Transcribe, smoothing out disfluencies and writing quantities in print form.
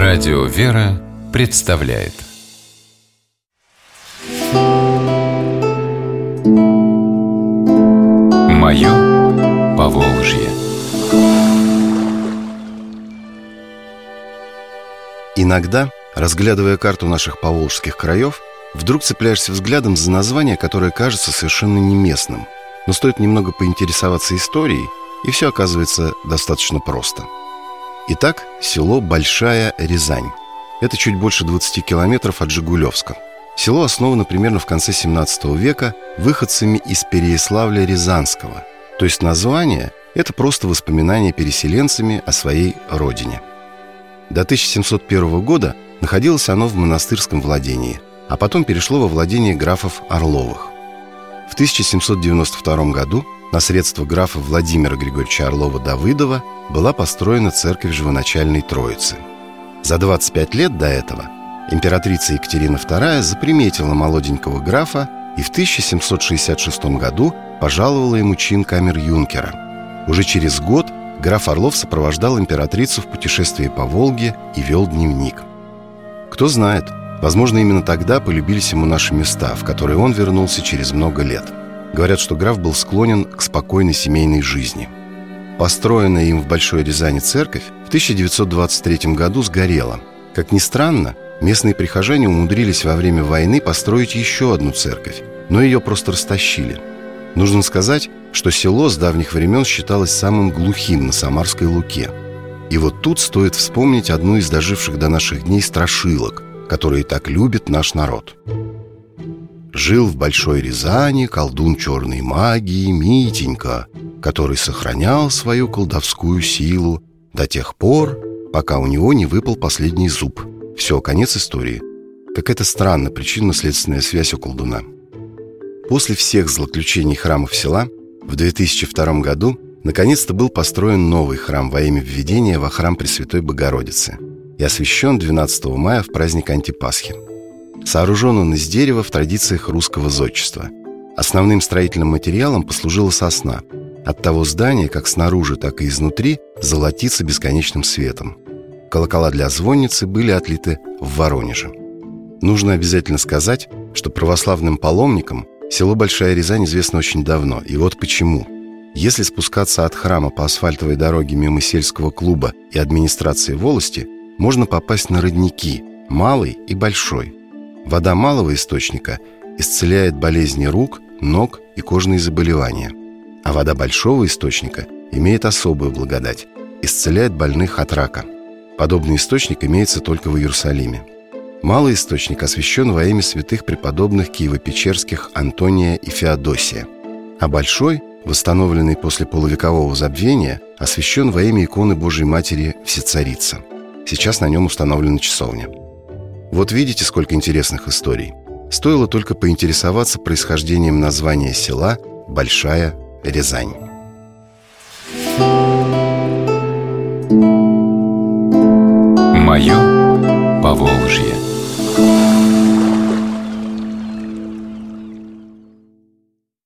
Радио «Вера» представляет «Мое Поволжье». Иногда, разглядывая карту наших поволжских краев, вдруг цепляешься взглядом за название, которое кажется совершенно не местным. Но стоит немного поинтересоваться историей, и все оказывается достаточно просто. Итак, село Большая Рязань. Это чуть больше 20 километров от Жигулевска. Село основано примерно в конце 17 века выходцами из Переяславля-Рязанского. То есть название – это просто воспоминание переселенцами о своей родине. До 1701 года находилось оно в монастырском владении, а потом перешло во владение графов Орловых. В 1792 году на средства графа Владимира Григорьевича Орлова-Давыдова была построена церковь Живоначальной Троицы. За 25 лет до этого императрица Екатерина II заприметила молоденького графа и в 1766 году пожаловала ему чин камер-юнкера. Уже через год граф Орлов сопровождал императрицу в путешествии по Волге и вел дневник. Кто знает, возможно, именно тогда полюбились ему наши места, в которые он вернулся через много лет. Говорят, что граф был склонен к спокойной семейной жизни. Построенная им в Большой Рязани церковь в 1923 году сгорела. Как ни странно, местные прихожане умудрились во время войны построить еще одну церковь, но ее просто растащили. Нужно сказать, что село с давних времен считалось самым глухим на Самарской Луке. И вот тут стоит вспомнить одну из доживших до наших дней страшилок, которые так любит наш народ. Жил в Большой Рязани колдун черной магии Митенька, который сохранял свою колдовскую силу до тех пор, пока у него не выпал последний зуб. Все, конец истории. Какая-то странная причинно-следственная связь у колдуна. После всех злоключений храмов села в 2002 году наконец-то был построен новый храм во имя введения во храм Пресвятой Богородицы и освящен 12 мая в праздник Антипасхи. Сооружен он из дерева в традициях русского зодчества. Основным строительным материалом послужила сосна. От того здания, как снаружи, так и изнутри, золотится бесконечным светом. Колокола для звонницы были отлиты в Воронеже. Нужно обязательно сказать, что православным паломникам село Большая Рязань известно очень давно. И вот почему. Если спускаться от храма по асфальтовой дороге мимо сельского клуба и администрации волости, можно попасть на родники Малый и Большой. Вода малого источника исцеляет болезни рук, ног и кожные заболевания. А вода большого источника имеет особую благодать – исцеляет больных от рака. Подобный источник имеется только в Иерусалиме. Малый источник освящен во имя святых преподобных киево-печерских Антония и Феодосия. А Большой, восстановленный после полувекового забвения, освящен во имя иконы Божьей Матери Всецарица. Сейчас на нем установлена часовня. Вот видите, сколько интересных историй. Стоило только поинтересоваться происхождением названия села Большая Рязань. Мое Поволжье.